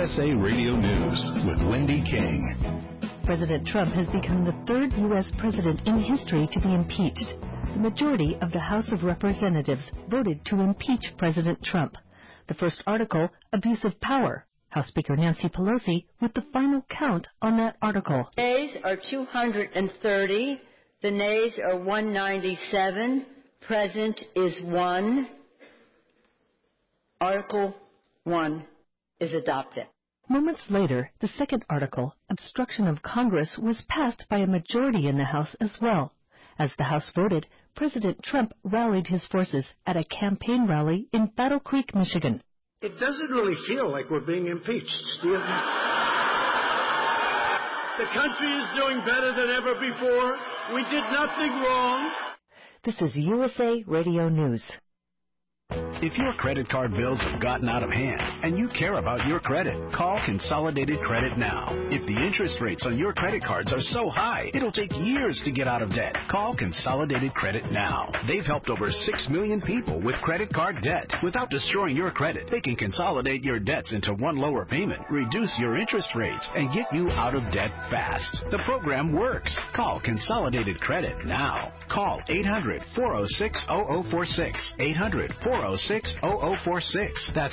USA Radio News with Wendy King. President Trump has become the third U.S. president in history to be impeached. The majority of the House of Representatives voted to impeach President Trump. The first article, Abuse of Power. House Speaker Nancy Pelosi with the final count on that article. Nays are 230. The nays are 197. Present is 1. Article 1 is adopted. Moments later, the second article, Obstruction of Congress, was passed by a majority in the House as well. As the House voted, President Trump rallied his forces at a campaign rally in Battle Creek, Michigan. It doesn't really feel like we're being impeached, do you? The country is doing better than ever before. We did nothing wrong. This is USA Radio News. If your credit card bills have gotten out of hand and you care about your credit, call Consolidated Credit now. If the interest rates on your credit cards are so high, it'll take years to get out of debt. Call Consolidated Credit now. They've helped over 6 million people with credit card debt. Without destroying your credit, they can consolidate your debts into one lower payment, reduce your interest rates, and get you out of debt fast. The program works. Call Consolidated Credit now. Call 800-406-0046. 800-406-0046. That's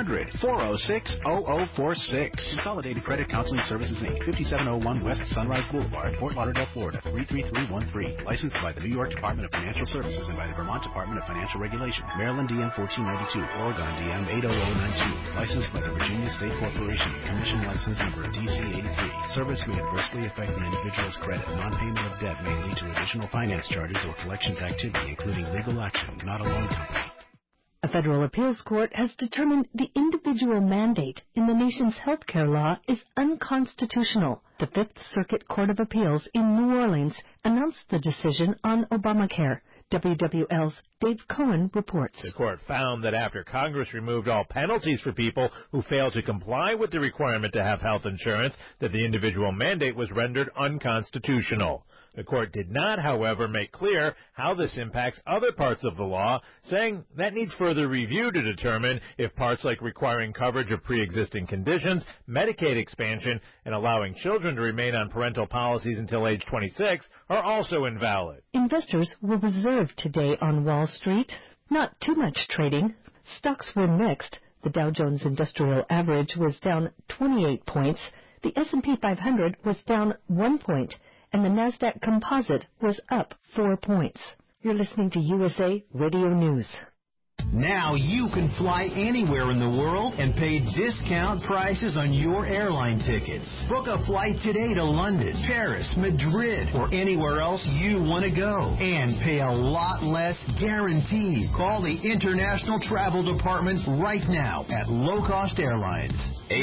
800-406-0046. Consolidated Credit Counseling Services, Inc., 5701 West Sunrise Boulevard, Fort Lauderdale, Florida, 33313. Licensed by the New York Department of Financial Services and by the Vermont Department of Financial Regulation. Maryland DM 1492, Oregon DM 80092. Licensed by the Virginia State Corporation. Commission license number DC 83. Service may adversely affect the individual's credit. Non-payment of debt may lead to additional finance charges or collections activity, including legal action, not a loan company. A federal appeals court has determined the individual mandate in the nation's health care law is unconstitutional. The Fifth Circuit Court of Appeals in New Orleans announced the decision on Obamacare. WWL's Dave Cohen reports. The court found that after Congress removed all penalties for people who fail to comply with the requirement to have health insurance, that the individual mandate was rendered unconstitutional. The court did not, however, make clear how this impacts other parts of the law, saying that needs further review to determine if parts like requiring coverage of pre-existing conditions, Medicaid expansion, and allowing children to remain on parental policies until age 26 are also invalid. Investors were reserved today on Wall Street. Not too much trading. Stocks were mixed. The Dow Jones Industrial Average was down 28 points. The S&P 500 was down 1 point. And the NASDAQ Composite was up 4 points. You're listening to USA Radio News. Now you can fly anywhere in the world and pay discount prices on your airline tickets. Book a flight today to London, Paris, Madrid, or anywhere else you want to go. And pay a lot less guaranteed. Call the International Travel Department right now at Low Cost Airlines.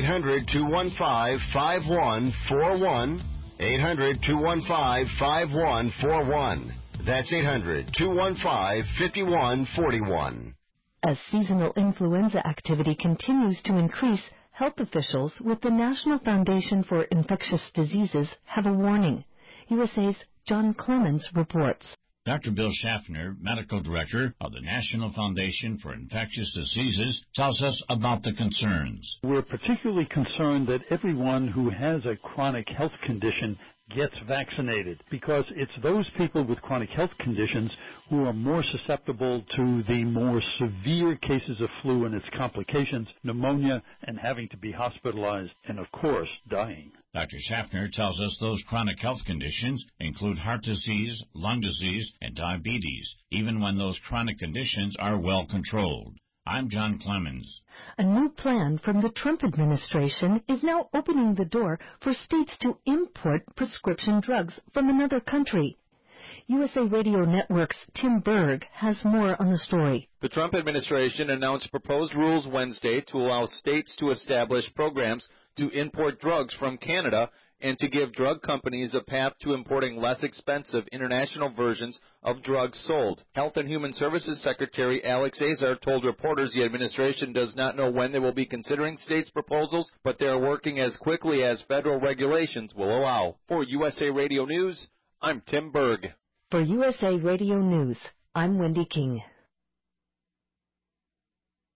800-215-5141. 800-215-5141. That's 800-215-5141. As seasonal influenza activity continues to increase, health officials with the National Foundation for Infectious Diseases have a warning. USA's John Clemens reports. Dr. Bill Schaffner, Medical Director of the National Foundation for Infectious Diseases, tells us about the concerns. We're particularly concerned that everyone who has a chronic health condition gets vaccinated, because it's those people with chronic health conditions who are more susceptible to the more severe cases of flu and its complications, pneumonia, and having to be hospitalized, and of course, dying. Dr. Schaffner tells us those chronic health conditions include heart disease, lung disease, and diabetes, even when those chronic conditions are well controlled. I'm John Clemens. A new plan from the Trump administration is now opening the door for states to import prescription drugs from another country. USA Radio Network's Tim Berg has more on the story. The Trump administration announced proposed rules Wednesday to allow states to establish programs to import drugs from Canada and to give drug companies a path to importing less expensive international versions of drugs sold. Health and Human Services Secretary Alex Azar told reporters the administration does not know when they will be considering states' proposals, but they are working as quickly as federal regulations will allow. For USA Radio News, I'm Tim Berg. For USA Radio News, I'm Wendy King.